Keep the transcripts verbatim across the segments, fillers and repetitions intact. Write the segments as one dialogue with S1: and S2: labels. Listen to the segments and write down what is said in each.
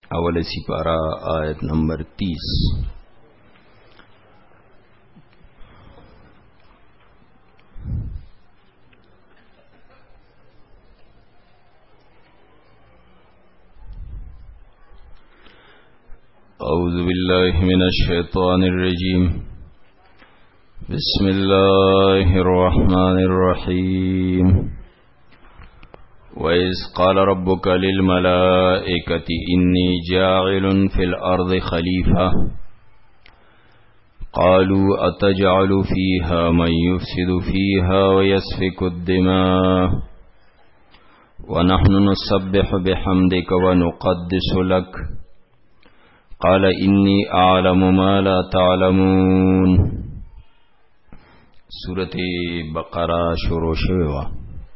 S1: اول سپارہ آیت نمبر تیس. اعوذ باللہ من الشیطان الرجیم. بسم اللہ الرحمن الرحیم. وَإِذْ قَالَ رَبُّكَ لِلْمَلَائِكَةِ إِنِّي جَاعِلٌ فِي الْأَرْضِ خَلِيفَةً قَالُوا أَتَجْعَلُ فِيهَا مَن يُفْسِدُ فِيهَا وَيَسْفِكُ الدِّمَاءَ وَنَحْنُ نُسَبِّحُ بِحَمْدِكَ وَنُقَدِّسُ لَكَ قَالَ إِنِّي أَعْلَمُ مَا لَا تَعْلَمُونَ. سورة بقرہ شروع شوه.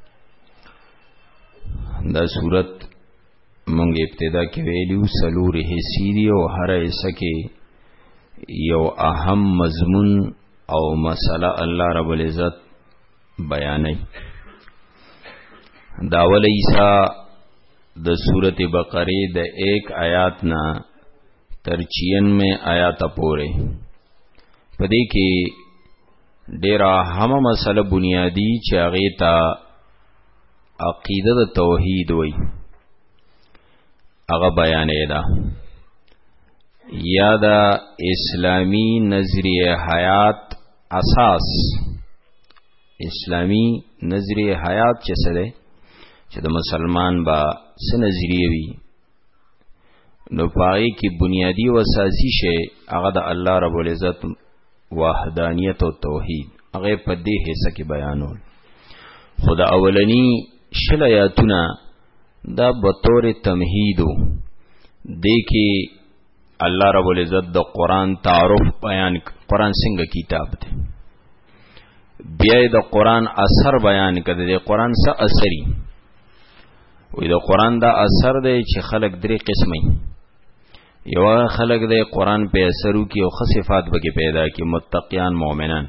S1: دا صورت مونږ ابتدا کې ویلو سلور حصے دي او هر حصہ کې یو اهم مضمون او مسله الله رب العزت بیانوي. دا اول حصہ د سورت بقرہ د ایک آیات نا تر چھیانوے آیات پورې پدې کې ډېر اهم مسله بنیادی چې هغه ته عقیده د توحید وای هغه بیانې ده یا د اسلامی نظریه حیات اساس. اسلامی نظریه حیات چې څه ده چې د مسلمان با څه نظریه وي نو پای کې بنیادی او اساسی شی هغه د الله رب العزت وحدانیت او توحید هغه په دې حصہ کې بیانول. خدا اولنی شل آیاتونه دا بطور تمهیدو دیکي الله رب العزت د قران تعارف بیان. قران څنګه کتاب دی بیا د قران اثر بیان کړي. د قران څه اثري وي د قران دا اثر دی چې خلق درې قسمه یو خلق د قران په اثرو کې او خصيفات به پیدا کی متقیان مؤمنان.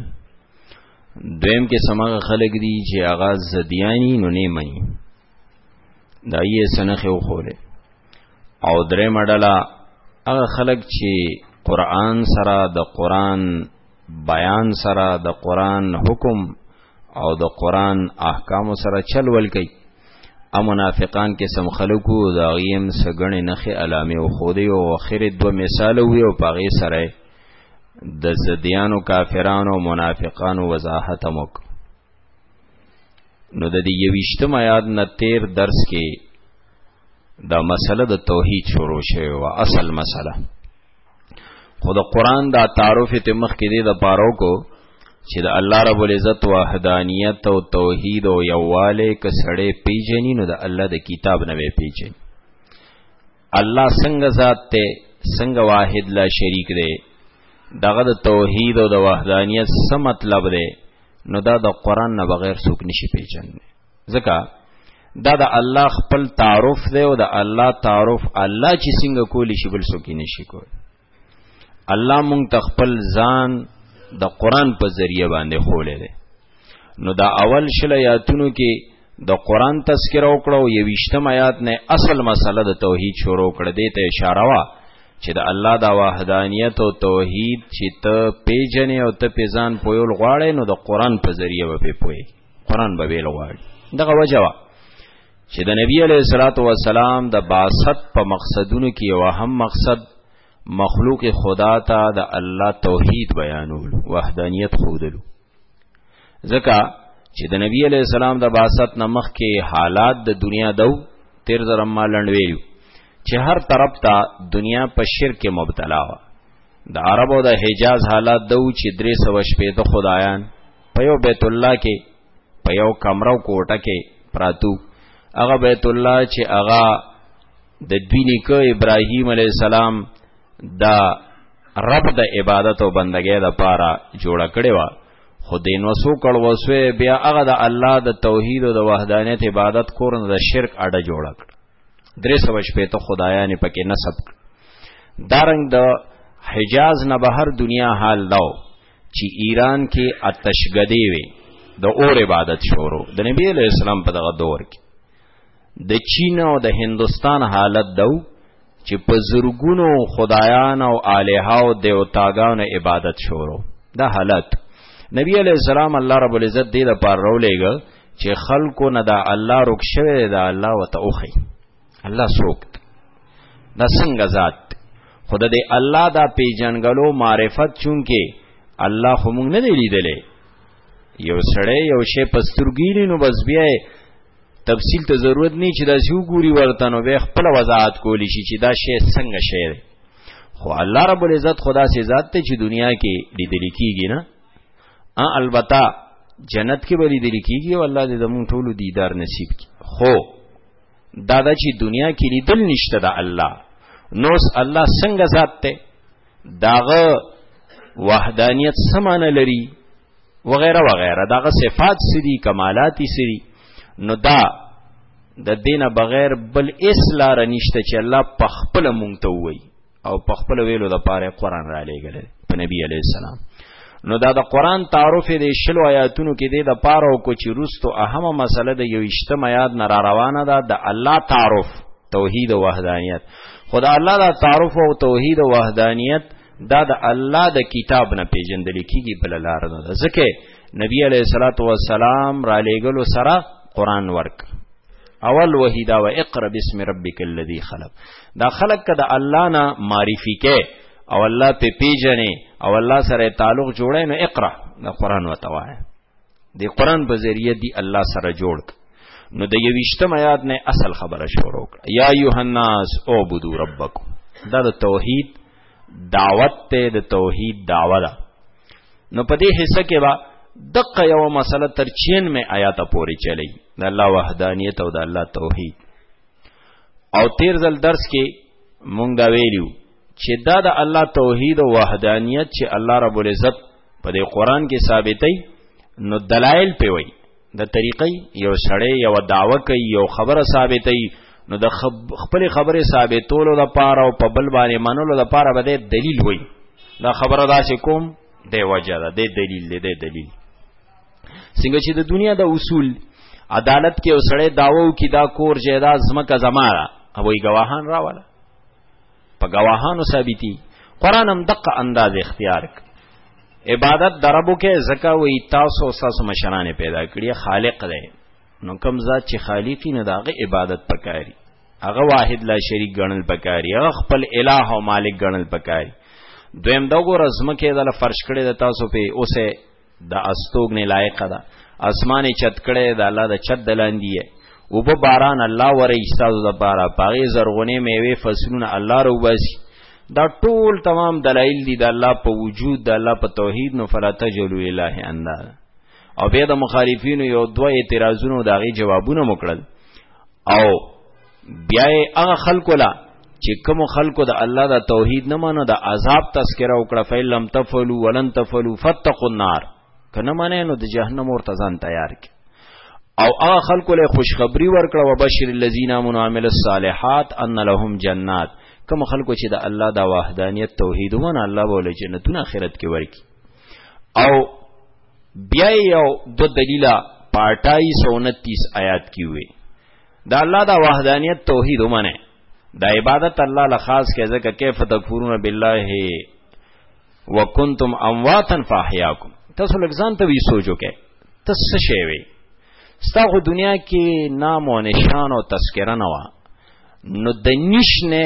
S1: دویم کې سماغه خلق دي چې آغاز زديانی نو نه مانی دا یې سنخه وخوله. او درې مډاله هغه خلق چې قران سره د قران بیان سره د قران حکم او د قران احکام سره چل ول کوي. ا منافقان کې سم خلقو دا غیم سګړې نخې علامه او خوده او اخر دو مثال وي او پاغي سره د زديانو کافرانو منافقانو وضاحت موک. نو د دې یوشتم آیات نه تیر درس کې دا مسله د توحید شروع شوه او اصل مسله خود قرآن دا تعارف ته مخ کې دی د پارو کو چې د الله رب العزت وحدانیت او توحید او یواله کسړې پیژنې نو د الله د کتاب نه پیژنې. الله څنګه ذات ته څنګه واحد لا شریک دی دغه د توحید او د وحدانیت څه مطلب دی نو دا د قران نه بغیر څوک نشي پیژنې. ځکه دا د الله خپل تعارف دی او د الله تعارف الله چې څنګه کولی شي بل څوک نشي کولی. الله مونږ خپل ځان د قران په ذریعہ باندې خولې دی. نو دا اول شل آیاتونو کې د قران تذکرہ وکړو یوشتم آیات نه اصل مسله د توحید شروع کړه. دې ته اشاره وا چې د الله دا وحدانیت او توحید چې ته پیژنې او ته پیژان پویول غواړې نو د قران په ذریعہ به پوي. قران به ویل غواړي. دغه وجه وا چې د نبی علیہ الصلوۃ والسلام د بعثت په مقصدونو کې یو اهم مقصد مخلوق خدا ته د الله توحید بیانول وحدانیت خودلو. ځکه چې د نبی علیہ السلام د بعثت نمخ کې حالات د دنیا دو تیر زرم مالند ویلو چې هر طرف ته دنیا په شرک مبتلا و. د عربو د حجاز حالات دو چې درې سو شپې د خدایان په یو بیت الله کې په یو کمرو کوټه کې پراتو. هغه بیت الله چې هغه د دوی نیکه ابراهیم علیہ السلام دا رب د عبادت او بندګۍ د پاره جوړ کړي وا خو دین وسو کړه وسوي بیا هغه د الله د توحید او د وحدانیت عبادت کور نه د شرک اډه جوړ کړ. درې سو شپې ته خدایان پکې نسب دارنګ د حجاز نه بهر دنیا حال داو چې ایران کې آتشګدی وي د اور عبادت شروع د نبی علیہ السلام په دغه دور کې. د چین او د هندستان حالت داو چې په زرګونو خدایان او الها او دیوتاګانو عبادت شروع. دا حالت نبی علیہ السلام الله رب العزت دې لپاره راولېګ چې خلکو نه دا الله رک شوی دا الله وته اوخی. الله سوکت دا څنګه ذات خود دې الله دا پیژنګلو معرفت چونکه الله خو مونږ نه دی لیدلې. یو سړی یو شی پسترګینی نو بس بیا تفصیل ته ضرورت نه چې دا شو ګوري ورته نو به خپل وضاحت کولی شي چې دا شی څنګه شی دی. خو الله رب العزت خدا سي ذات ته چې دنیا کې لیدل کیږي نه. ا البته جنت کې به لیدل کیږي او الله دې زموږ ټولو دیدار نصیب کړي. خو دا د چې دنیا کې لیدل نشته دا الله نوس الله څنګه ذات ته داغه وحدانیت سمانه لري وغیرہ وغیرہ داغه صفات سری کمالاتی سری نو دا د دینه بغیر بل اسلار نشته چې الله په خپل مونږ ته وایي او په خپل ویلو د پاره قران را لېګل په نبی علی السلام. نو دا د قران تعارف د شلو آیاتونو کې د پاره او کو چې روستو اهمه مسله د یو اجتماعات نه را روانه ده د الله تعارف توحید او وحدانیت. خدا الله دا تعارف او توحید او وحدانیت دا د الله د کتاب نه پیژندل کیږي بل لار نه ده. ځکه نبی علیہ الصلوۃ والسلام را لېګلو سره قران ورک اول وحیدا و اقرا بسم ربک الذی خلق. دا خلق کده الله نه معرفی کې او الله په پیژنې او الله سره تعلق جوړای نو اقرا دا قران وتوای. دی قران په ذریعہ دی الله سره جوړ نو د یوشتم آیات نه اصل خبره شروع کړه. یا ایها الناس اعبدوا ربکم. دا د توحید دعوت ته د توحید دعوه ده. نو په دې حصہ کې با دقه یو مسله تر چھیانوے آیاته پورې چلی د الله وحدانیت او د الله توحید. او تیر ځل درس کې مونږ دا ویلو چې دا د الله توحید او وحدانیت چې الله رب العزت په دې قران کې ثابتای نو دلایل په وی د طریقې یو سړی یو دعوه کوي یو خبره ثابتای نو د خپل خبره ثابتولو د پاره او په بل باندې منلو د پاره به دلیل وي. دا خبره دا چې کوم دی وجه ده د دلیل دی د دلیل څنګه چې د دنیا د اصول عدالت کې اوسړې داوو کې دا کور جیداد زمکه زماره او ای گواهان راواله په گواهانو ثابتي. قران هم دغه انداز اختیار ک عبادت دربو کې زکا وې تاسو ساس مشرانه پیدا کړی خالق دی نو کوم ذات چې خالقی نه داغه عبادت پکاري هغه واحد لا شریک ګڼل پکاري هغه خپل الہ او مالک ګڼل پکاري. دویم دا ګور ازمکه دله فرش کړي د تاسو په اوسه د استوګ نه لایق ده اسماني چت کړي د الله د چت دلاندې او په باران الله ورې استاد د بارا پاغي زرغونه میوه فصلونه الله روباسي. دا ټول تمام دلایل دي د الله په وجود د الله په توحید نو فلا تجلوا الہ انداز. او بیا د مخالفینو یو دوه اعتراضونو داغي جوابونه مکړل او بیا هغه خلکو لا چې کوم خلکو د الله د توحید نه مانو د عذاب تذکرہ وکړه فیلم تفلوا ولن تفلوا فتقوا النار کنه معنی نو د جهنم ورته ځان تیار کی. او هغه خلکو له خوشخبری ورکړه وبشر الذین آمنوا وعملوا الصالحات ان لهم جنات. کوم خلکو چې د الله د وحدانیت توحید ومنه الله به جنتونه آخرت کې ورکی. او بیا یو دو دلیلا پاٹائی سو انتیس آیات کی ہوئی دا اللہ دا وحدانیت توحید امانے دا عبادت اللہ لخاص کے ذکر کیف تکفرون باللہ وکنتم امواتا فاحیاکم. تاسو لگزان تا بھی سوچو کہ تس شیوے ستاخو دنیا کی نام و نشان و تذکرہ نوا نو دنیش نے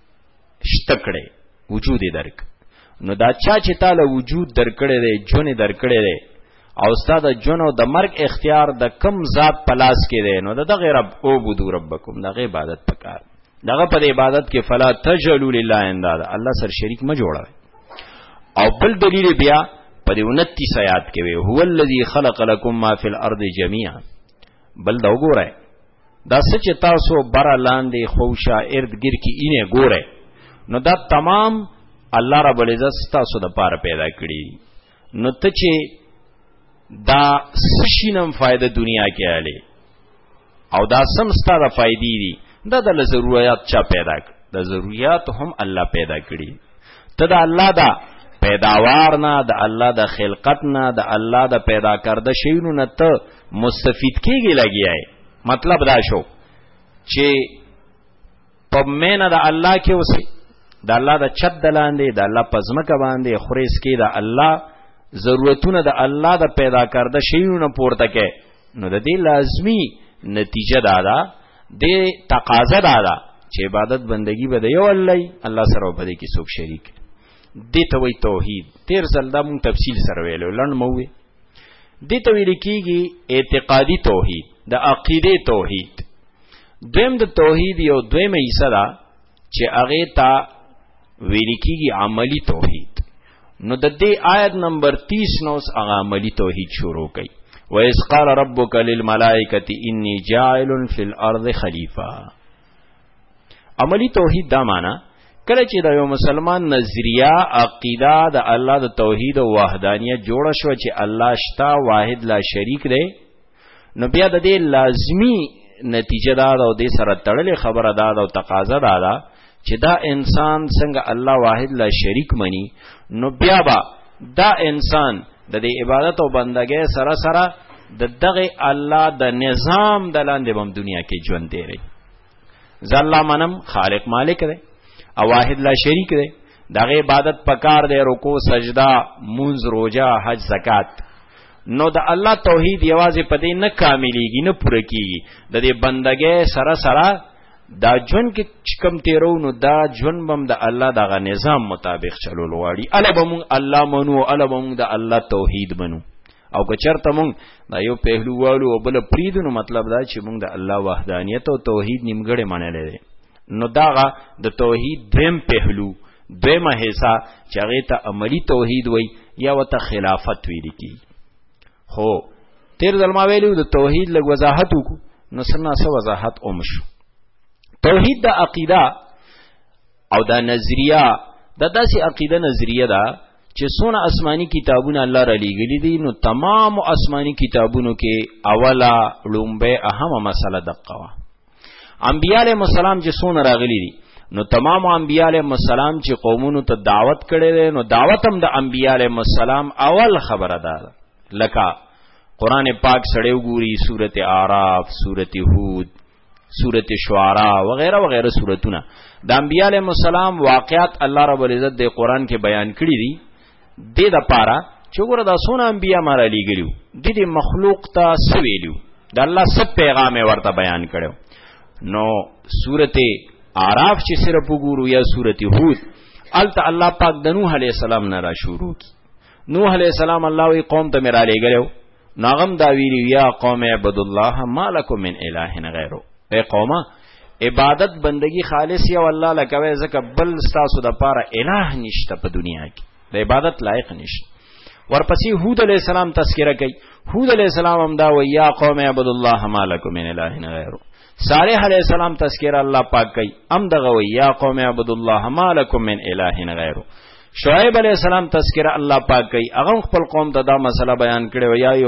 S1: شتکڑے وجود درک نو دا چا چې تعالی وجود درکړې دی جون درکړې دی او استاد جون او د مرګ اختیار د کم ذات پلاس کې دی نو دغه رب او بدو ربکم دغه عبادت پکار دغه پر عبادت کې فلا تجلوا لله انداد الله سر شریک ما جوړه. او بل دلیل بیا په انتیس آیات کې وی هو الذی خلق لكم ما فی الارض جميعا. بل دا وګورئ دا سچ تاسو بر لاندې خوشا ارد گیر کې اینه ګورئ نو دا تمام الله رب العزت تاسو د پاره پیدا کړی. نو ته چې دا سشینم فائدہ دنیا کې आले او دا سم ستاره فائدې دي دا د ضرورت چا پیدا کړ د ضرورت هم الله پیدا کړی. ته د الله دا پیداوار نه د الله د خلقت نه د الله د پیدا کرده شیونو نه ته مستفید کېږي لګیای. مطلب دا شو چې په مینا د الله کې اوسې د الله د چت دلاندې د الله پزمکه باندې خوريس کې د الله ضرورتونه د الله د پیدا کرده شیونه پورته کې نو د دې لازمی نتیجه دادا د تقاضا دادا چې عبادت بندگی به د یو الله الله سره په دې کې څوک شریک دي ته وی توحید. تیر ځل دا مون تفصیل سره ویلو لړ مو وی دي ته ویل کېږي اعتقادي توحید د عقیده توحید. دویم د توحید یو دویمه حصہ دا چې هغه تا ویل کېږي عملی توحید. نو د دې آیت نمبر تیس نو هغه عملی توحید شروع کړي. وَإِذْ قَالَ رَبُّكَ لِلْمَلَائِكَةِ إِنِّي جَاعِلٌ فِي الْأَرْضِ خَلِيفَةً. عملی توحید دا معنا کله چې د یو مسلمان نظریه عقیده د الله د توحید او وحدانیت جوړ شو چې الله شتا واحد لا شریک دی نو بیا د دې لازمی نتیجه دا او د سره تړلې خبره دا او تقاضا دا دا چې دا انسان څنګه الله واحد لا شریک مني نو بیا با دا انسان د دې عبادت او بندګۍ سره سره د دغه الله د نظام د لاندې بم دنیا کې ژوند دی ری ځلا منم خالق مالک دی او واحد لا شریک دی دغه عبادت پکار دی رکوع سجدا منځ روزه حج زکات نو د الله توحید یوازې پدې نه کاملېږي نه پوره کیږي د دې بندګۍ سره سره دا ژوند کې کم تیرو نو دا ژوند بم د الله دغه نظام مطابق چلول غواړي الا بم الله منو الا بم د الله توحید منو او که چرته مونږ دا یو پهلووالو او بل پریدونو مطلب دا چې مونږ د الله وحدانیت او توحید نیمګړې منلې نو داغه د توحید دویم پهلو دویمه حصہ چې هغه ته عملی توحید وای یا وته خلافت ویل کی. خو تیر ځلما ویلو د توحید لږ وضاحت وکړو نو سنا سو وضاحت اوم شو. توحید د عقیده او د نظریه د داسې عقیده نظریه ده چې څونه آسمانی کتابونه الله را لېږلي دي نو تمام آسمانی کتابونو کې اوله لومبه اهمه مسله دقه وا انبیاء علیهم السلام چې څونه راغلي دي نو تمام انبیاء علیهم السلام چې قومونو ته دعوت کړي دي نو دعوت هم د انبیاء علیهم السلام اول خبره ده لکه قران پاک سړیو ګوري سورته اعراف سورته هود سورته شعراء وغیرہ وغیرہ سورتونه د انبیاء علیهم السلام واقعات الله رب العزت د قران کې بیان کړي دي د د پاره چې ګوره دا سونه انبیاء ماره لګیلو د دې مخلوق ته سویلو د الله سب پیغام ورته بیان کړو. نو سورته اعراف چې صرف وګورو یا سورته هود الته الله پاک د نوح علیہ السلام نه را شروع کی. نوح علیہ السلام الله وی قوم ته میرا لګلو ناغم دا ویلی یا قوم عبد الله ما لكم من اله غیره. اے قومه عبادت بندگی خالص یا الله لکوي زکه بل تاسو د پاره الہ نشته په دنیا کې د عبادت لایق نشته. ورپسې هود علیہ السلام تذکرہ کوي. هود علیہ السلام هم دا وی یا قوم عبد الله ما لكم من اله غیره. صالح علیہ السلام تذکرہ الله پاک کوي ام دغه وی یا قوم عبد الله ما لكم من اله غیره. شعیب علیہ السلام تذکرہ الله پاک کوي هغه خپل قوم ته دا مسله بیان کړي و یا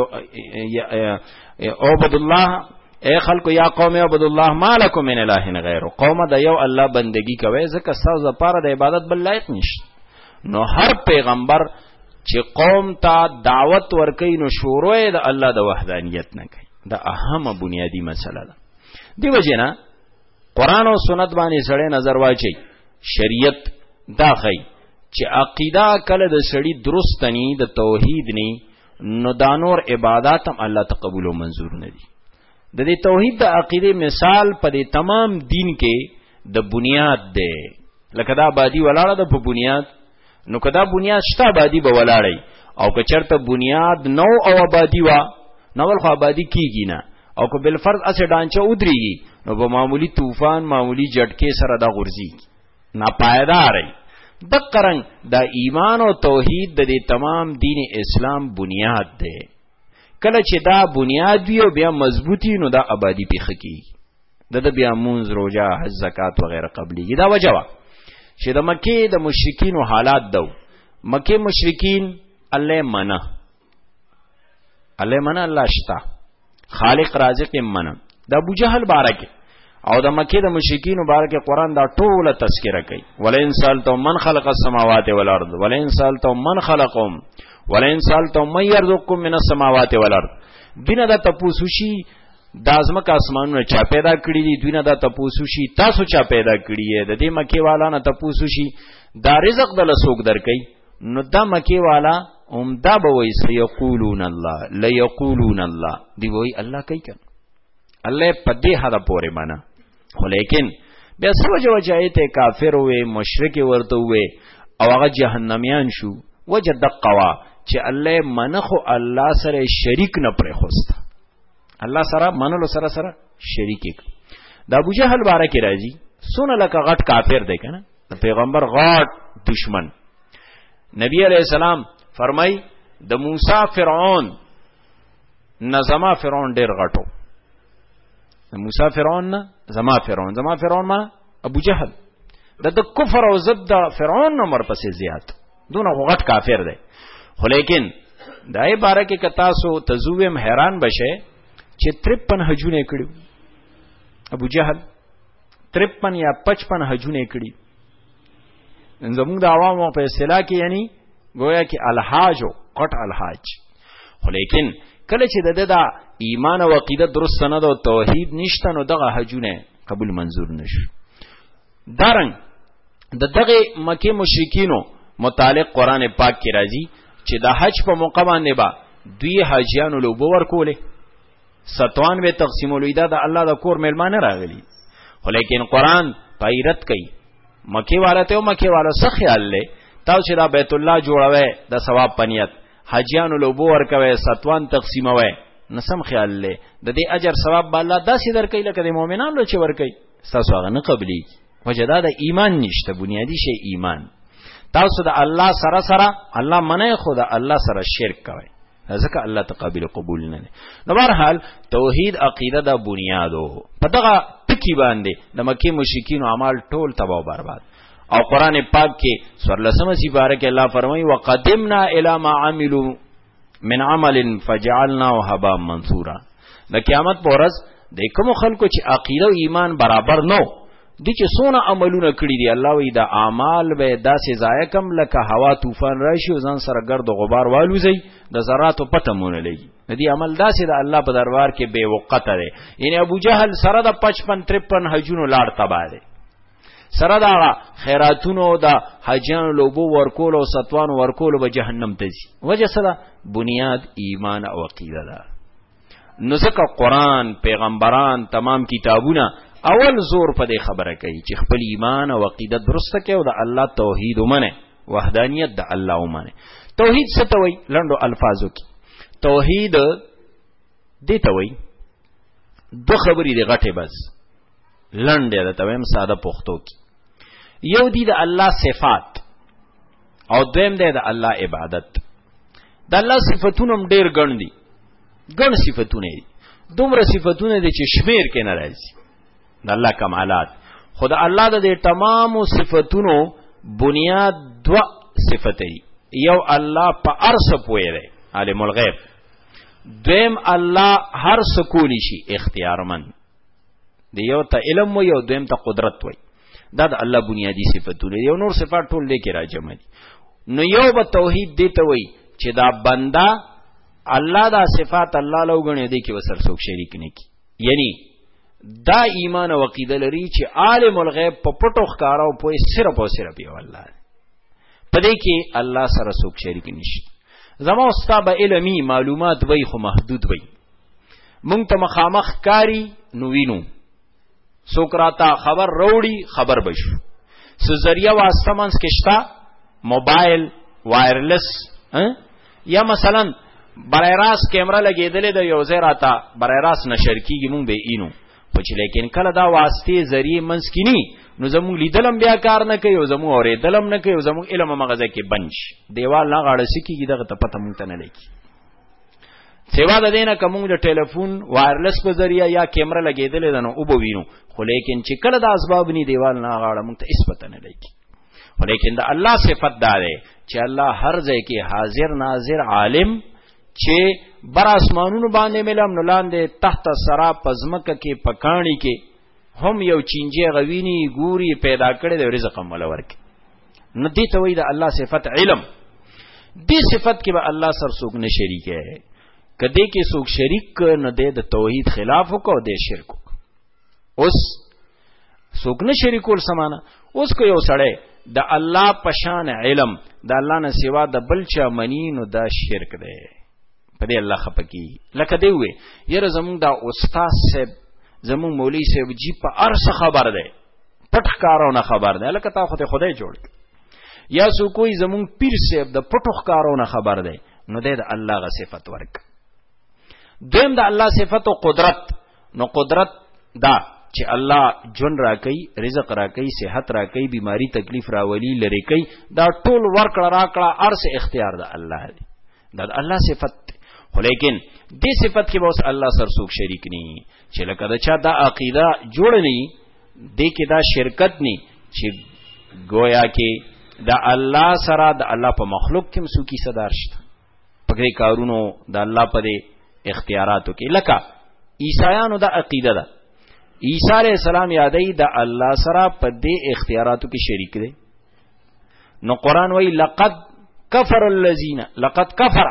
S1: عبد الله اے خلق یا قوم عبد الله ما لكم من اله غیره. قوم د یو الله بندگی کوي ځکه تاسو لپاره د عبادت بل لایق نشته. نو هر پیغمبر چې قوم ته دعوت ورکوي نو شروع د الله د وحدانیت نه کوي. دا اهمه بنیادی مسله ده. دیو جنا قران او سنت باندې سړی نظر واچي شریعت دا خی چې عقیده کله د سړی درست ني د توحید ني نو دا نور عبادت هم الله تقبل او منظور نه دي. د دې توحید د عقیده مثال په دې تمام دین کې د بنیاد ده. لکه دا آبادی ولاړه ده په بنیاد نو کدا بنیاد شته آبادی به ولاړی او که چرته بنیاد نو او آبادی وا نو ول خو آبادی کیږي نه او که بل فرض اسه ډانچه ودرېږي نو په معمولی طوفان معمولی جټکې سره دا غورځي ناپایداري. دقرنګ دا ایمان او توحید د دې تمام دین اسلام بنیاد ده. کله چې دا بنیاد وي او بیا مضبوطی نو دا آبادی پیخه کیږي د د بیا مونږ روزه حج زکات وغیرہ قبليږي. دا وجوه چې د مکه د مشرکین حالات دو مکه مشرکین الله منه الله منه الله شتا خالق رازق منه د ابو جهل بارکه او د مکه د مشرکین مبارک قرآن دا ټوله تذکرہ کوي. ولئن سالتم من خلق السماوات والارض ولئن سالتم من خلقهم ولئن سالتم من يرزقكم من السماوات والارض. دینه دا تاسو شي دا ځمکه اسمانونه چا پیدا کړي دي؟ دوی نه دا تپوسو شي تاسو چا پیدا کړي یې؟ د دې مکې والا نه تپوسو شي دا رزق دله څوک درکوي؟ نو دا مکې والا هم دا به وایي سیقولون الله لیقولون الله، دی وایي الله کوي کنه، الله په دې حده پورې منه. خو لیکن بیا څه وجه وجه ایته کافر وې مشرک ورته وې او هغه جهنميان شو. وجه دقه وا چې الله منخو الله سره شریک نه پرې خوسته، الله سره منلو سره سره شریک. د ابو جهل باره کې راځي سونه لکه غټ کافر دی کنه، د پیغمبر غټ دشمن. نبی علیہ السلام فرمای د موسی فرعون نه زما فرعون ډیر غټو، د موسی فرعون نه زما فرعون، زما فرعون ما ابو جهل د د کفر او ضد د فرعون نمبر پسې زیات دونه غټ کافر دی. خو لیکن دای باره کې کتا سو تزویم حیران بشه چې ترپن حجونه کړو ابو جهل، ترپن یا پچپن حجونه کړي. زموږ د عوامو په اصطلاح کې یعنی گویا کې الحاج او قط الحاج. خو لیکن کله چې د د ایمان او عقیده درست سند او توحید نشته نو دغه حجونه قبول منظور نشو. دارنګ د دغه مکه مشرکینو متعلق قران پاک کې راځي چې د حج په موقع باندې با دوی حاجیانو لوبو ورکولې ستوانوي تقسیمولې دا د الله د کور مېلمانه راغلي. خو لیکن قران پایرت کوي مکه والا ته مکه والا څه خیال لې تاسو چې دا بیت الله جوړوي د ثواب پنیت حاجیانو لوبو ورکوي ستوان تقسیموي نسم خیال لې د دې اجر ثواب به الله داسې درکې لکه د مؤمنانو چې ورکي تاسو هغه نه قبلي. وجدا د ایمان نشته، بنیادی شی ایمان. تاسو د الله سره سره الله منه خو د الله سره شرک کوي ځکه الله تقابل قبول نه. نو بهرحال توحید عقیده د بنیادو په دغه ټکی باندې د مکه مشرکین اعمال ټول تباہ او برباد. او قران پاک کې سورلسمه سپاره کې الله فرمایي وقدمنا الی ما عملوا من عمل فجعلناه هباء منثورا. د قیامت پر ورځ د کوم خلکو چې عقیده او ایمان برابر نو دي چې سونه عملونه کړی دي الله وی دا اعمال به داسې ضایع کم لکه هوا طوفان راشي او ځان سره ګرد او غبار والوزي د ذراتو پته مونږ لګي. دې عمل داسې د الله په دربار کې بے وقته دی. یعنی ابو جهل سره د پچپن ترپن حجونو لاړ تبا دی، سره د خیراتونو د حجانو لوبو ورکول او ستوان ورکول به جهنم ته ځي. وجه سره بنیاد ایمان او عقیده ده. نو ځکه قران پیغمبران تمام کتابونه اول زور په دې خبره کوي چې خپل ایمان او عقیده درسته کړي او د الله توحید ومنه، وحدانیت د الله ومنه. توحید څه ته وایي؟ لندو الفاظو کې توحید دې ته وایي دو خبرې دي غټه بس لنډه ده ته ویم ساده پښتو کې. یو دی د الله صفات او دویم دی د الله عبادت. د الله صفاتونه ډېر ګڼ دي، ګڼ صفاتونه دي، دومره صفاتونه دي چې شمیر کې نه راځي د الله کمالات. خدا الله د دې تمام صفاتونو بنیاد دو صفات دي. یو الله په ارس پوي دی عالم الغیب، دویم الله هر څه کولی شي اختیارمن دی. یو ته علم و یو دویم ته قدرت وای. دا د الله بنیادی صفاتونه دي. یو نور صفات ټول لیکي راجمه دي. نو یو به توحید دی ته وای چې دا بندا الله دا صفات الله لوګنه دي کې وسر څوک شریک نه کی. یعنی دا ایمان او عقیده لري چې عالم الغیب په پټو ښکارا او په صرف او صرف یو الله پدې کې الله سره څوک شریک نشي. زمو استاد علمي معلومات وای خو محدود وای. مونږ ته مخامخ کاری نو وینو سوکراتا خبر روړي خبر بشو سو ذریعہ واسطه منس کېشتا موبایل وایرلس یا مثلا برای راست کیمرا لګېدلې د یو ځای راته برای راست نشر کیږي مونږ به اینو خو چې لیکن کله دا واسطه ذریعہ منس کینی نو زموږ لیدلم بیا کار نه کوي او زموږ اورېدلم نه کوي او زموږ علم مغزه کې بنش دیوال نه غاړه سکیږي دغه ته پته مونږ ته نه لګي. سیوا د دینه کوم د ټلیفون وایرلس په ذریعہ یا کیمرا لګېدلې ده نو او به وینو خو لیکن چې کله د اسباب ني دیوال نه غاړه مونږ ته هیڅ پته نه لګي. خو لیکن د الله صفت دا ده چې الله هر ځای کې حاضر ناظر عالم چې بر اسمانونو باندې ملم نو لاندې تحت سرا پزمکه کې پکانی کې هم یو چینجه غوینی ګوري پیدا کړي د رزق مول ورکي. نو دې ته وایي د الله صفت علم. دې صفت کې به الله سر څوک نه شریک ہے. کدی کې څوک شریک نه دی د توحید خلاف وکړو د شرک اوس څوک نه شریکول سمانه اوس کو یو سړی د الله پشان علم د الله نه سوا د بل چا منی نو دا شرک دی په دې الله خپکی لکه دی وې یره زمونږ دا استاد صاحب زمونږ مولوی صاحب جی په ارس خبر دی پټ کارونه خبر دی لکه تا خو ته خدای جوړ یا سو کوئی زمونږ پیر صاحب د پټو کارونه خبر دی نو د الله غ صفت ورک دویم د الله صفت او قدرت نو قدرت دا چې الله جون را کوي رزق را کوي صحت را کوي بیماری تکلیف راولي لری کوي دا ټول ورکړه راکړه ارس اختیار د الله دی دا د الله صفت خو لیکن دې صفت کې به اوس الله سره څوک شریک ني چې لکه دا چا دا عقیده جوړ ني دې کې دا شرکت ني چې گویا کې دا الله سره د الله په مخلوق کې مسوکی صدر شته پکې کارونو د الله په اختیاراتو کې لکه عیسایانو دا عقیده ده عیسی علیہ السلام یادای د الله سره په دې اختیاراتو کې شریک دی نو قران وای لقد کفر الذين لقد کفر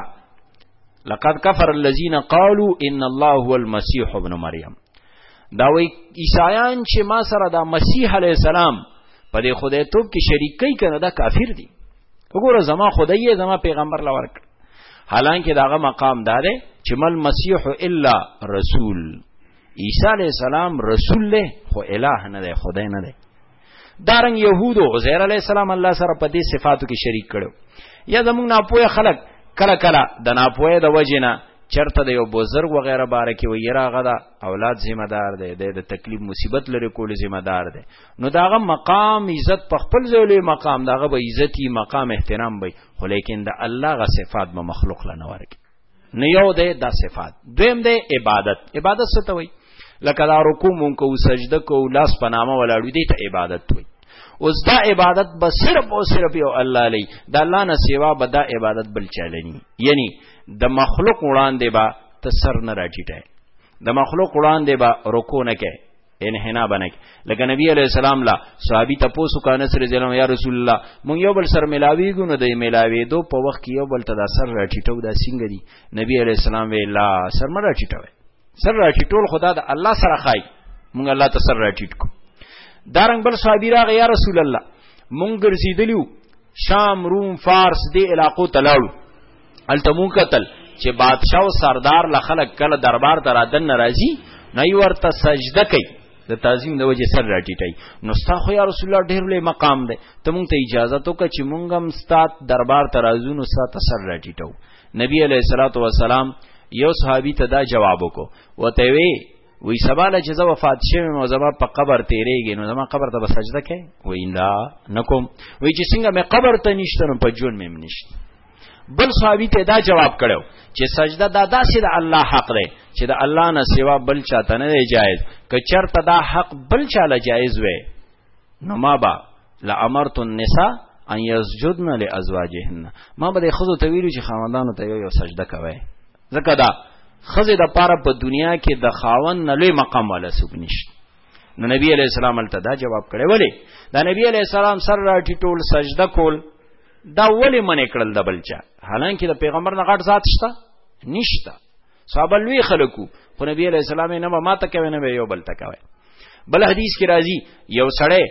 S1: لقد کفر الذين قالوا ان الله هو المسيح ابن مریم دا وای عیسایان چې ما سره د مسیح علیہ السلام په دې خدای توپ کې شریکي کنه دا کافر دي وګوره زما خدای زما پیغمبر لورک حالانکه داغه مقام داره چې مل مسیح الا رسول عیسی علیہ السلام رسول له خو الہ نه دی خدای نه دی دارنګ يهودو عزیر علیہ السلام الله سره په دې صفاتو کې شریک کړو یا زمونږ ناپوهه خلک کله کله د ناپوهه د وجنه چرته د یو بزرگ وغیرہ باره کې وی راغه دا اولاد ذمہ دار دی د تکلیف مصیبت لري کول ذمہ دار دی نو داغه مقام عزت په خپل ځولې مقام داغه به عزتي مقام احترام وي خو لیکن د الله غ صفات به مخلوق لا نه ورګي نه یو دی د صفات دویم دی عبادت عبادت څه ته وي لکه دا رکوع مونږ کو سجده کو لاس پنامه ولاړو دی ته عبادت وي اوس دا عبادت به صرف او صرف یو الله لې د الله نه سیوا به دا عبادت بل چالني یعنی د مخلوق وړاندې با تسر نه راټیټه د مخلوق وړاندې با رکوع نه کې انحنا بنک لکه نبی علیہ السلام لا صحابي تاسو کا نصر جلم یا رسول الله مونږ یو بل سر ملاویږو نو د ملاوي دو په وخت کې یو بل ته د سر راټیټو دا څنګه دي نبی علیہ السلام ویلا سر مړ راټیټوي سر راټیټول خدا د الله سره خای مونږ الله ته سر راټیټ کو دارنګ بل صحابي راغ یا رسول الله مونږ ګرځیدلیو شام روم فارس دی علاقو تلاړو التمو قتل چې بادشاہ او سردار ل خلق کله دربار ته رادن ناراضي نه ورته سجده کوي د تعظیم د وجه سر راټیټي نو ستا خو یا رسول الله ډېر لوی مقام دی ته مونږ ته اجازه تو که چې مونږ هم ستات دربار ته راځو نو ستا سر راټیټو نبی علیہ الصلوۃ والسلام یو صحابي ته دا جواب وکړو وته وی وی سباله چې زه وفات شوم او زما په قبر تیریږي نو زما قبر ته سجده کوي وی نه نکوم وی چې څنګه مې قبر ته نشته نو په جون مې نشته بل صحابي ته دا جواب کړو چې سجده دا داسې د الله حق دی چې د الله نه سوا بل چاته نه دی جایز که چرته دا حق بل چاله جایز وي نو ما با لامرت النساء ان يسجدن لازواجهن ما به خود ته ویلو چې خاوندانو ته یو سجده کوي ځکه دا خزه د پاره په دنیا کې د خاوند نه لوی مقام والا څوک نشته نو نبی علیہ السلام ته دا جواب کړی ولی دا نبی علیہ السلام سر راټیټول سجده کول دا ولی منې کړل د بلچا حالانکه د پیغمبر نه غټ ذات شته نشته صحابه لوی خلکو خو نبی علیہ السلام نه ما ته کوي نه یو بل ته کوي بل حدیث کې راځي یو سړی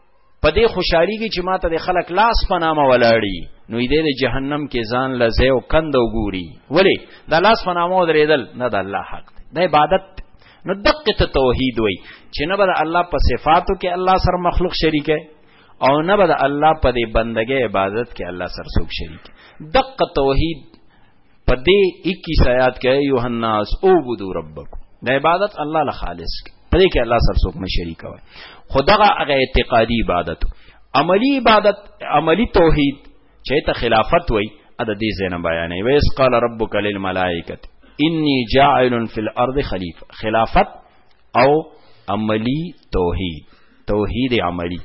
S1: په دې خوشحالي کې چې ماته د خلک لاس پنامه ولاړی نو دې د جهنم کې ځان لزه او کند وګوري ولی دا لاس پنامه درېدل نه د الله حق دی د عبادت نو دقه توحید وای چې نه بد الله په صفاتو کې الله سره مخلوق شریک ہے او نه بد الله په دې بندګۍ عبادت کې الله سره څوک شریک دقه توحید په دې اکیس آیات کې یوحناس او بدو ربکم د عبادت الله له خالص په دې کې الله سره څوک نه شریک وای خدغه هغه اعتقادي عبادت عملی عبادت عملی توحید چې ته خلافت وای ا د دې زنه بیانې ویس قال ربک للملائکه انی جاعل فی الارض خلیفہ خلافت او عملی توحید توحید عملی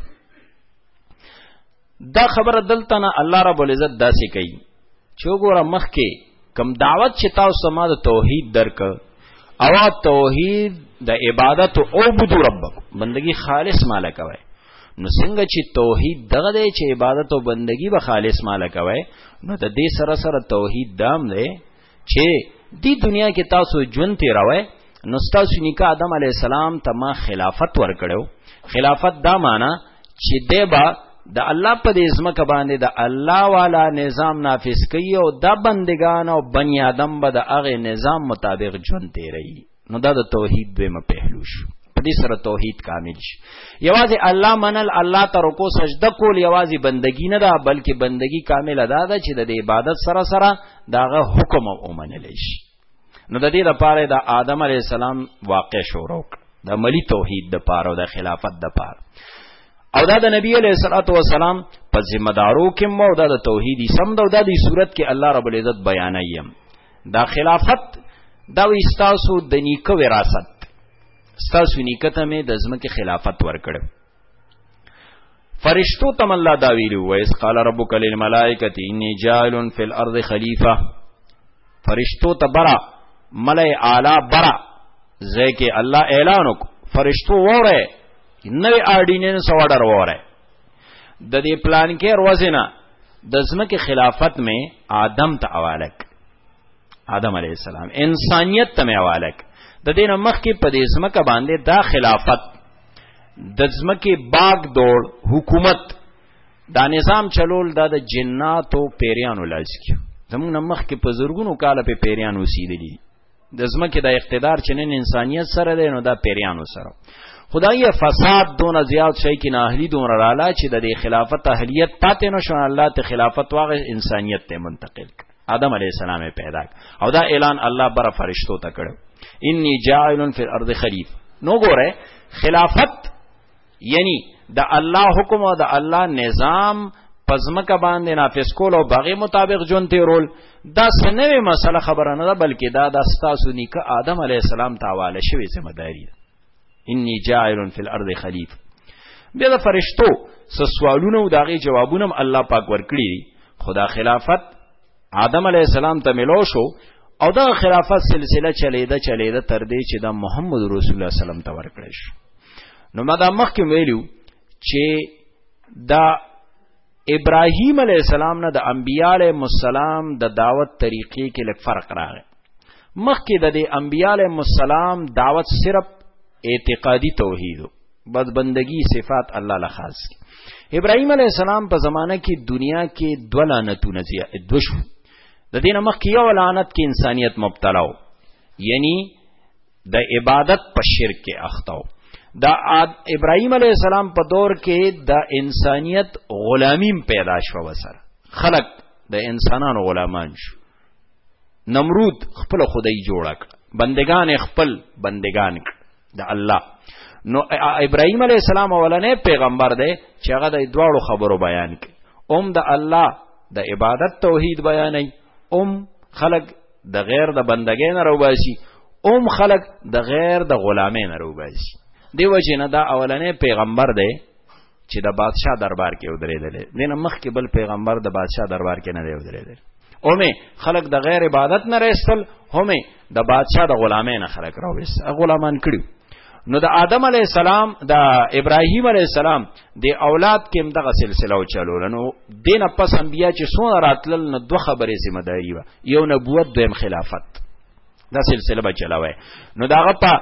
S1: دا خبر دلته نه الله رب العزت داسې کوي چې وګوره مخکې کم دعوت چې تاسو سما د توحید درک او توحید د عبادت او عبادت ربک بندگی خالص مال کوي نو څنګه چې توحید دغه دی چې عبادت او بندگی به خالص مال کوي نو د دې سره سره توحید دام دی چې دی دنیا کې تاسو ژوند تیروي نو تاسو نیکه آدم علی السلام ته ما خلافت ورکړو. خلافت دا معنا چې دیبا د الله په دې ځمکه باندې د الله والا نظام نافذ کوي او د بندگان او بنی آدم به د هغه نظام مطابق ژوند تیروي. نو دا د توحید دویمه پهلو شو. په دې سره توحید کامل شي. یوازې الله منل، الله ته رکوع سجده کول یوازې بندگی نه ده، بلکې بندگی کامل ادا ده چې د عبادت سره سره داغه حکم او ومنل شي. نو د دې لپاره د آدم علی السلام واقع شروع د ملي توحید د پاره او د خلافت د پاره، او دا د نبی علیہ الصلوۃ والسلام په ذمہ دارو کې مو دا د توحیدی سم دا د دې صورت کې الله رب العزت بیانایم. دا خلافت دا وستاسو د نیکه وراثت، ستاسو نیکه ته مې د ځمکې خلافت ورکړ. فرشتو تم الله دا ویلو، و اس قال ربک للملائکه انی جاعل فی الارض خلیفہ. فرشتو ته برا ملائ اعلی برا ځکه الله اعلان وک، فرشتو وره نوې آرډیننس آرډر وره د دې پلان کې روزنه د ځمکې خلافت مې آدم ته حواله، آدم علیہ السلام انسانیت ته مې حواله. د دې نه مخکې په دې ځمکه باندې دا خلافت د ځمکې باغ دوړ حکومت دا نظام چلول دا د جناتو پیریانو لاس کې. زموږ نه مخکې په زرګونو کاله په پیریانو اوسېدلي. د ځمکې د اقتدار چې نن انسانیت سره دی نو دا پیریانو سره. خدای فساد دون زیات شي کې ناهلی دون رااله چې د دې خلافت اهلیت پاتې نشو، الله ته خلافت واغ انسانیت ته منتقل کړ. آدم علیہ السلام پیدا او دا اعلان الله بر فرشتو ته کړو، انی جاعل فی الارض خلیفہ. نو ګوره خلافت یعنی د الله حکم او د الله نظام پزمکه باندې نافذ کول او باغی مطابق جون تیرول دا سنوي مسله خبره نه ده، بلکې دا د استاسو نیکه آدم علیہ السلام ته حواله شوی ذمہ داری ده. انی جاعل فی الارض خلیفہ. بیا د فرشتو س سوالونه او داغي جوابونه الله پاک ورکړي. خدا خلافت آدم علیہ السلام ته ملو شو او دا خلافت سلسله چلیده چلیده تر دې چې د محمد رسول الله سلام ته ورکړی شو. نو ما دا مخکې ویلو چې دا ابراهیم علیہ السلام نه د انبیاء علیهم السلام د دعوت طریقې کې لږ فرق راغی. مخکې د دې انبیاء علیهم السلام دعوت صرف اعتقادی توحید بس بندگی صفات الله له خاص کی. ابراهیم علیہ السلام په زمانہ کې دنیا کې دوه لعنتونه زیات دو شو. د دې نمخ کې یو لعنت کې انسانیت مبتلا و، یعنی د عبادت په شرک کې اخته و. دا ابراهیم علیہ السلام په دور کې د انسانیت غلامیم پیدا شو، وسره خلق د انسانانو غلامان شو. نمرود خپل خدای جوړ کړ، بندگان خپل بندگان کړ د الله. نو ابراهیم علیہ السلام اولنې پیغمبر دی چې هغه د دواړو خبرو بیان کړي. اوم د الله د عبادت توحید بیانوي، اوم خلق د غیر د بندګۍ نه روباسي، اوم خلق د غیر د غلامۍ نه روباسي. دیو جن دا اولنې پیغمبر دی چې د بادشاہ دربار کې ودرېدل. دینه مخکې بل پیغمبر د بادشاہ دربار کې نه دی ودرېدل. اومه خلق د غیر عبادت نه رسل، همه د بادشاہ د غلامۍ نه خلق راوېس، غلامان کړي. نو د آدم علیہ السلام د ابراهیم علیہ السلام د اولاد کې هم دغه سلسله او چلول. نو دینه پس انبیا چې څونه راتلل نو دوه خبرې ذمہ داری و، یو نبوت دویم خلافت. دا سلسله به چلاوي. نو داغه په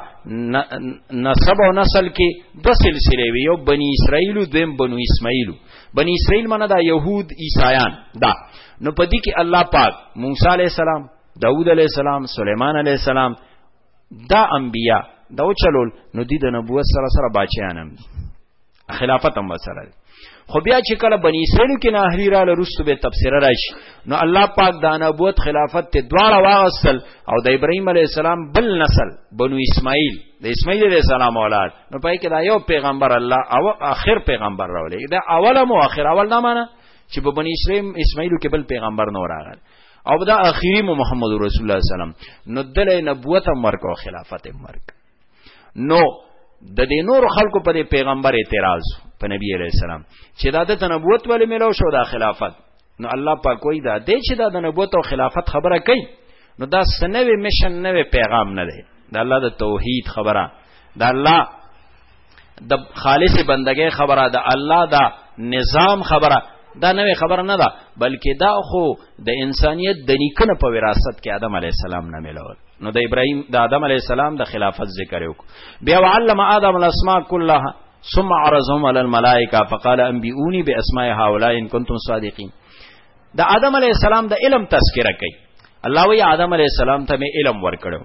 S1: نسب او نسل کې دو سلسله وی، یو بنی اسرائیل دویم بنو اسماعیل. بنی اسرائیل معنی دا يهود عیسایان دا. نو په دې کې الله پاک موسی علیہ السلام، داوود علیہ السلام، سلیمان علیہ السلام دا انبیا دا چلول. نو دی د نبوت سره سره باچیانم خلافت هم سره. خو بیا چې کله بنی اسرائیل کې نه احریرا لرستو به تفسیر راشي، نو الله پاک دا نبوت خلافت ته دواړه واغسل او د ابراهیم علیہ السلام بل نسل بنو اسماعیل د اسماعیل علیہ السلام اولاد. نو پای کې دا یو پیغمبر الله او اخر پیغمبر راولې. دا اول مو اخر اول دا معنی چې په بنی اسرائیل اسماعیل کې بل پیغمبر نو راغل او دا اخیری مو محمد رسول الله صلی الله علیه وسلم. نو دله نبوت هم ورکو او خلافت هم ورک. نو د دې نور خلکو په دې پیغمبر اعتراض په نبی علیہ السلام چې دا د نبوت ولې ملو شو دا خلافت. نو الله پاک وایي دا دې چې دا د نبوت او خلافت خبره کوي نو دا سنوي مشن نوې پیغام نه دی، دا الله د توحید خبره، دا الله د خالص بندګۍ خبره، دا الله دا نظام خبره. دا نوې خبر نه ده، بلکې دا خو د انسانیت د نیکنه په وراثت کې آدم علی السلام نه ملول. نو د ابراهیم د آدم علی السلام د خلافت ذکر وکړو. بیا وعلم آدم الاسماء كلها ثم عرضهم على الملائکه فقال انبئوني باسماء هؤلاء ان كنتم صادقين. د آدم علی السلام د علم تذکرہ کوي. الله وی آدم علی السلام ته مې علم ورکړو.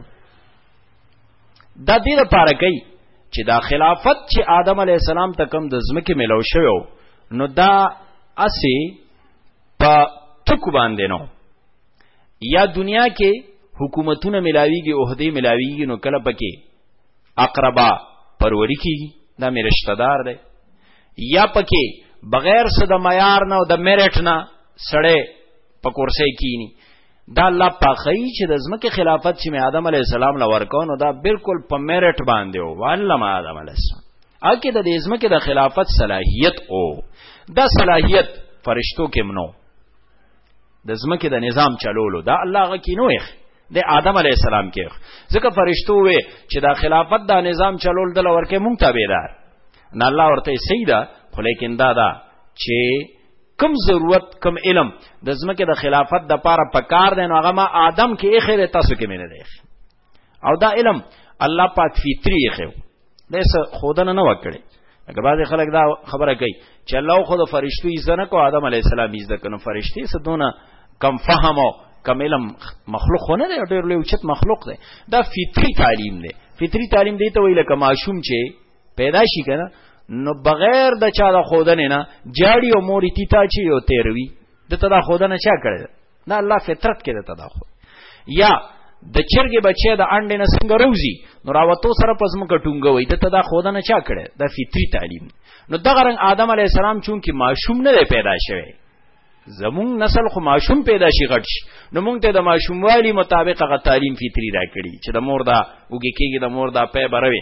S1: دا دې لپاره کوي چې دا خلافت چې آدم علی السلام ته کوم د زمکه ملو شوی نو دا اسی په ټکو باندې نو یا دنیا کې حکومتونه ملاویږي، عہدې ملاویږي، نو کله پکې اقربا پروری کیږي، دا مې رشتہ دار دی، یا پکې بغیر څه د معیار نه او د میرټ نه سړی په کرسۍ کینی. دا الله پاخی چې د ځمکې خلافت چې مې آدم علیه السلام له ورکو نو دا بالکل په میرټ باندې و. علم آدم علیه السلام اکه د دې ځمکې د خلافت صلاحیت او دا صلاحیت فرشتو کې منو د ځمکې د نظام چلولو دا الله غ کې نو یې د آدم علیه السلام کې ځکه فرشتو وې چې دا خلافت دا نظام چلول د لورکه مونږ تابعدار نه. الله ورته سیدا خو لیکن دا دا چې کم ضرورت کم علم د ځمکې د خلافت د پاره پکار دی نو هغه ما آدم کې اخره تاسو کې مینه دی او دا علم الله پاک فطری خو دسه خودنه نه وکړي. اگر بعض خلک دا خبره کوي چې الله خو د فرشتو عزت نه کو آدم علی السلام عزت کنه، فرشتي سدونه کم فهم او کم علم مخلوق نه دی، ډېر لوی اوچت مخلوق دی. دا فطری تعلیم دی. فطری تعلیم دی ته ویل ک معصوم چې پیدا شي کنه نو بغیر د چا د خودنه نه جاړي او موري تیتا چی او تیروي د تدا خودنه چا کړی دا الله فطرت کې د تدا خو. یا د چرګ بچي د انډې نه څنګه روزي نو راوتو سره پزم کټونګ وای د تدا خودنه چا کړی دا فطری تعلیم. نو دغه رنگ آدم علی السلام چون کې معصوم نه پیدا شوی، زمون نسل خو معصوم پیدا شي غټ شي نو مونږ ته د معصوم والی مطابق هغه تعلیم فطری را کړی چې د مور دا وګی کېږي د مور دا په بروي.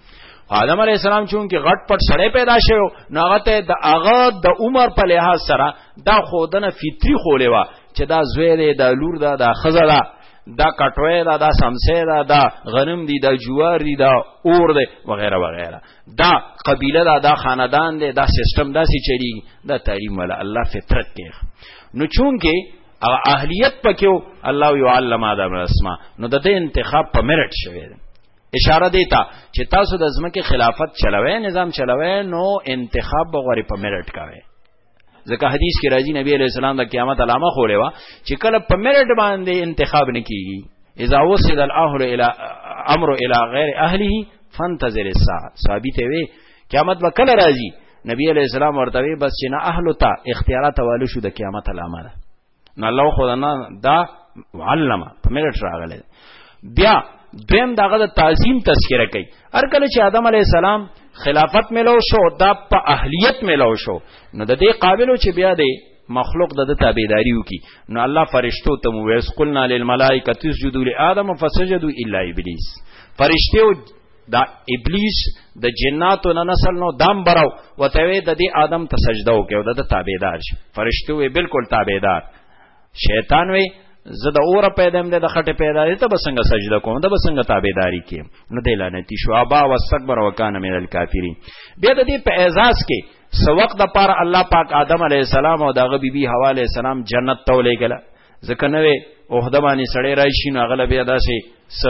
S1: آدم علیہ السلام چونکه غټ پټ سړی پیدا شوی نو هغه ته د هغه د عمر په لحاظ سره دا خودنه فطری خولې وا چې دا زوی دی، دا لور دا، دا خزه دا، دا کټوی دا، دا سمسه دا، دا غنم دی، دا جوار دی، دا اور دی وغیرہ وغیرہ، دا قبیله دا، دا خاندان دی، دا سیستم دا سی چلی دا تعلیم والا الله فطرت کې. نو چونکه اهلیت پکيو الله يعلم آدم الاسماء نو د دې انتخاب په میرټ شوی دی. اشاره دیتا چې تاسو د ځمکې خلافت چلوي، نظام چلوي، نو انتخاب بغوري په میرټ کاوه. ځکه حدیث کې راځي نبی علیہ السلام د قیامت علامه خولې وا چې کله په میرټ باندې انتخاب نکېږي اذا وصل الاهل الى امر الى غیر اهله فانتظر الساعه. ثابت وي قیامت به کله راځي، نبی علیہ السلام ورته وي بس چې نه اهل ته اختیارات والو شو د قیامت علامه ده. نو الله خدانا دا علامه په میرټ راغله. بیا دویم داغه د تعظیم تذکرہ کوي. هر کله چې آدم علی السلام خلافت ملو شو دا په اهلیت ملو شو نو د دې قابلو چې بیا د مخلوق د تابعداري وکي نو الله فرشتو ته ویس قلنا للملائکه اسجدوا لآدم فسجدوا الا ابلیس. فرشتو دا ابلیس د جناتو نه نسل نو دام براو وته وی د دې آدم ته سجده وکړو د تابعدار شي. فرشتو وی بالکل تابعدار. شیطان وی زه د اور پیدا مده د خټه پیدا دي ته بسنګ سجده کوم د بسنګ تابعداري کوم نو دلانتی شو ابا واستكبر وکانه من الکافرین. بیا د دې په اعزاز کې سوق د پار الله پاک آدم علیه السلام او دغه بیبي حوا علیه السلام جنت ته ولېګل ځکه نوې عہده باندې سړی راشي نو هغه بیا داسې س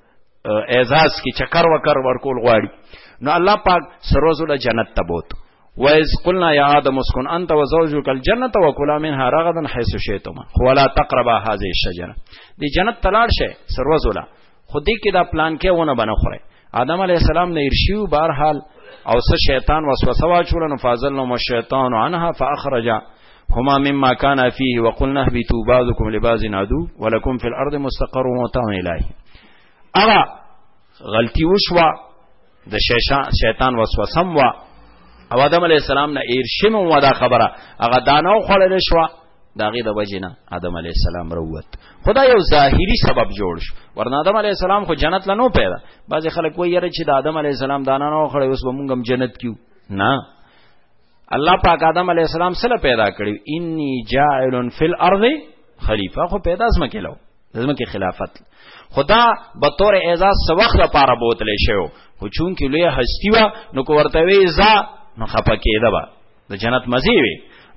S1: اعزاز کې چکر وکر ورکول غواړي نو الله پاک سروزله جنت ته بوت. وَإِذْ قُلْنَا يَا آدَمُ اسْكُنْ أَنْتَ وَزَوْجُكَ الْجَنَّةَ وَكُلَا مِنْهَا رَغَدًا حَيْثُ شِئْتُمَا وَلَا تَقْرَبَا هَذِهِ الشَّجَرَةَ. دی جنت تلاړ شي سروزله خودی کې دا پلان کې ونه بنه خوره. آدم علیہ السلام نه ارشیو بهر حال او څه شیطان وسوسه واچول نو فازلنا الشیطان عنها فاخرج هما مما كان فيه وقلنا اهبطوا بعضكم لبعض عدو ولكم في الارض مستقر ومتاع الى. اغه غلطی وشوا د شیطان وسوسه وا او آدم علیہ السلام نه ارشم ودا خبره هغه دانو خړل شو داغه د وجنه آدم علیہ السلام وروت. خدای یو ظاهری سبب جوړ شو ورنه آدم علیہ السلام خو جنت لنو پیدا. بعض خلک وایي یره چې د آدم علیہ السلام دانو خړل اوس به مونږ هم جنت کیو نه. الله پاک آدم علیہ السلام سره پیدا کړی انی جاعل فی الارض خلیفہ خو پیدا اسمه کېلو زما کې خلافت خدا به طور اعزاز سوخ لپاره بوتل شو خو چون کې لوی هستی وا نو کو ورته وی ز نو خپه کېده با د جنت مزي وي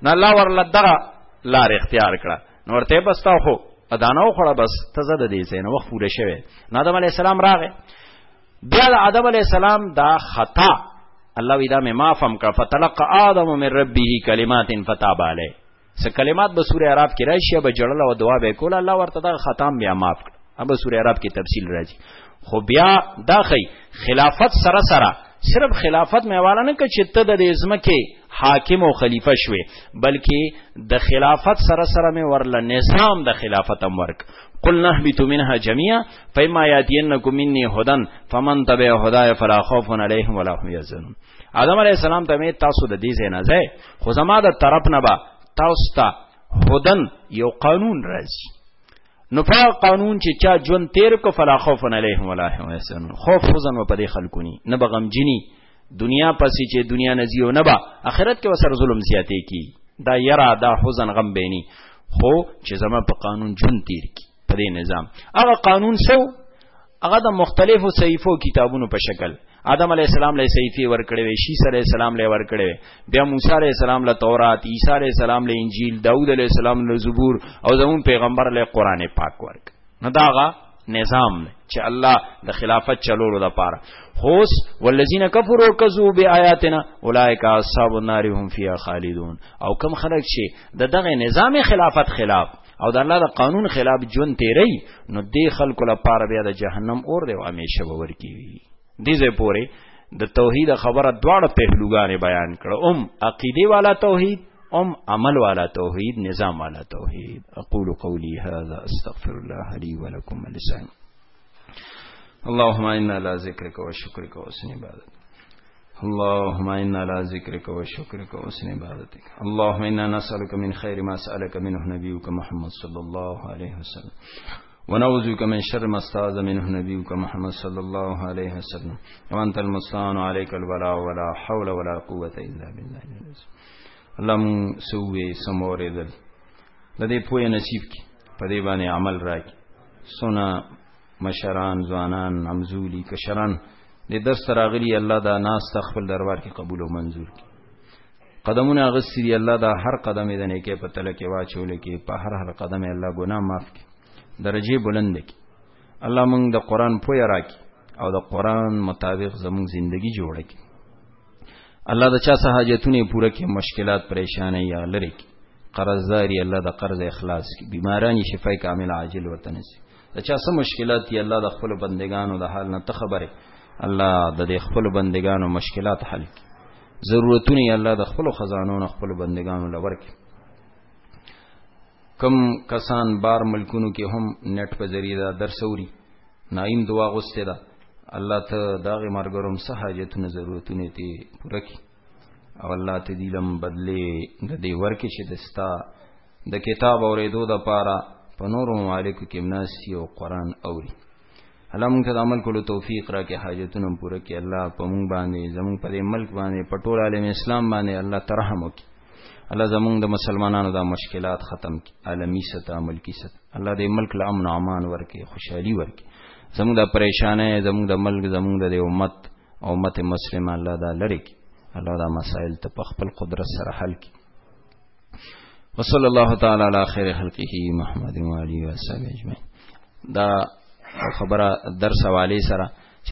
S1: نو الله ورله دغه لار اختیار کړه. نو ورته بس تا خو ادانو خړه بس ته زده دې سي نو وخت پوره شوه. نو آدم علی السلام راغی. بیا د آدم علی السلام دا خطا الله وی دا مې معافم کړ. فتلقى آدم من ربه کلمات فتاب علیه. څه کلمات به سوره اعراف کې راشي به جړل او دعا به کول الله ورته دا خطا بیا معاف کړ. اب سوره اعراف کې تفصیل راځي. خو بیا دا خی خلافت سره سره صرف خلافت مې حواله نه ک چې ته د ازمکه حاکم او خلیفہ شوي بلکې د خلافت سره سره مې ورله نظام د خلافت هم ورک. قلنا اهبطوا منها جميعا فإما يأتينكم مني هدى فمن تبع هداي فلا خوف عليهم ولا هم يحزنون. آدم علیہ السلام ته مې تاسو د دې نه ځای خو زما د طرف نه با تاسو ته هدن یو قانون راځي. نو په قانون چې چا جون تیر کو فلا خوف علیهم ولا هم يحزنون. خوف حزن و پدې خلکونی نه بغم جنی دنیا پسې چې دنیا نزیو نه با اخرت کې وسر ظلم زیاتې کی دا یرا دا حزن غم بینی خو چې زما په قانون جون تیر کی په دې نظام. هغه قانون سو هغه د مختلفو صحیفو کتابونو په شکل آدم علیہ السلام له صحیفه ورکړې وې، شیس علیہ السلام له ورکړې، بیا موسی علیہ السلام له تورات، عیسی علیہ السلام له انجیل، داوود علیہ السلام له زبور او زمون پیغمبر له قران پاک ورک. نو داغه نظام چې الله د خلافت چلولو د پاره خوس والذین کفروا کذبوا بیااتنا اولئک اصحاب النار هم فیها خالدون. او کم خلک چې د دغه نظام خلافت خلاف او د الله د قانون خلاف جون تیری نو دی خلکو لپاره بیا د جهنم اور دی او همیشه به ورکی وي. دیزه پوره د توحید خبره دواړه پهلوګانې بیان کړه، ام عقیده والا توحید، ام عمل والا توحید، نظام والا توحید. اقول قولی هذا استغفر الله لي ولكم ولسائر. اللهم انا على ذكرك وشكرك وحسن عبادتك. اللهم انا على ذكرك وشكرك وحسن عبادتك. اللهم انا نسألك من خير ما سألك منه نبيك محمد صلى الله عليه وسلم ونعوذ بك من شر ما استعاذ منه نبيك محمد صلى الله عليه وسلم وانت المستعان عليك البلاء ولا حول ولا قوة الا بالله. اللهم سوي سمور دل لدی پوی نصیب کی پدی باندې عمل راکی. سونا مشران ځوانان عمزولی کشران د درس راغلی الله دا ناس تخفل دربار کې قبول او منظور کی. قدمونه غسری الله دا هر قدم دې نه کې پتل کې واچول کې په هر هر قدم الله ګناه معاف کی، درجه بلند کی. الله مونږ د قران پوی راکی او د قران مطابق زموږ زندگی جوړه کی. الله د چا حاجتونه پوره کی، مشکلات پریشانی یا لری کی، قرضداري الله د قرض اخلاص کی، بیمارانی شفای کامل عاجل ورته نسی. د چا سم مشکلات دی الله د خپل بندگانو د حال نه ته خبره، الله د خپل بندگانو مشکلات حل کی. ضرورتونه الله د خپل خزانو نه خپل بندگانو لور کی. کم کسان بار ملکونو کې هم نت په ذریعہ دا درسوري نایم دعا غوسته ده الله ته داغه مرګروم سہاجتونه ضرورتونه تی پوره کی او الله ته دیلم بدلې د دې ورکه چې دستا د کتاب اورېدو د پاره په نورو مالکو کې مناسي او قران اوري. الله موږ ته عمل کولو توفیق راکړي، حاجتونه پوره کړي. الله په موږ باندې زموږ په ملک باندې په ټول عالم اسلام باندې الله ترحم وکړي. الله زمونږ د مسلمانانو د مشکلات ختم کی، عالمی سطح ملکی سطح الله دې ملک له امن او امان ورکړي، خوشحالي ورکړي. زمونږ د پریشانه زمونږ د ملک زمونږ د امت او امت مسلمه الله دا لری کی. الله دا مسائل ته په خپل قدرت سره حل کی. وصلی الله تعالی علی خیر خلقه محمد و علیه و صحبه اجمعین. دا خبره درس حواله سره